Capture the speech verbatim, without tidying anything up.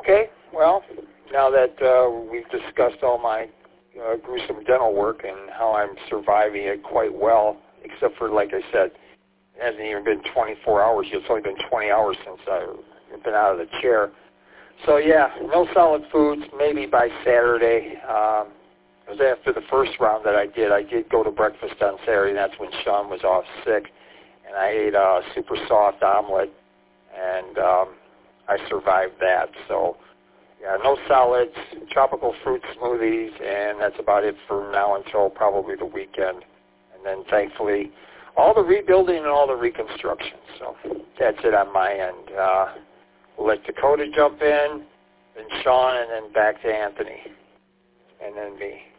Okay, well, now that uh, we've discussed all my uh, gruesome dental work and how I'm surviving it quite well, except for, like I said, it hasn't even been twenty-four hours. It's only been twenty hours since I've been out of the chair. So, yeah, no solid foods, maybe by Saturday. Um, it was after the first round that I did. I did go to breakfast on Saturday, and that's when Sean was off sick. And I ate a super soft omelet, and um, I survived that. So, yeah, no solids, tropical fruit smoothies, and that's about it for now until probably the weekend. And then, thankfully, all the rebuilding and all the reconstruction. So that's it on my end. Uh, we'll let Dakota jump in, then Sean, and then back to Anthony, and then me.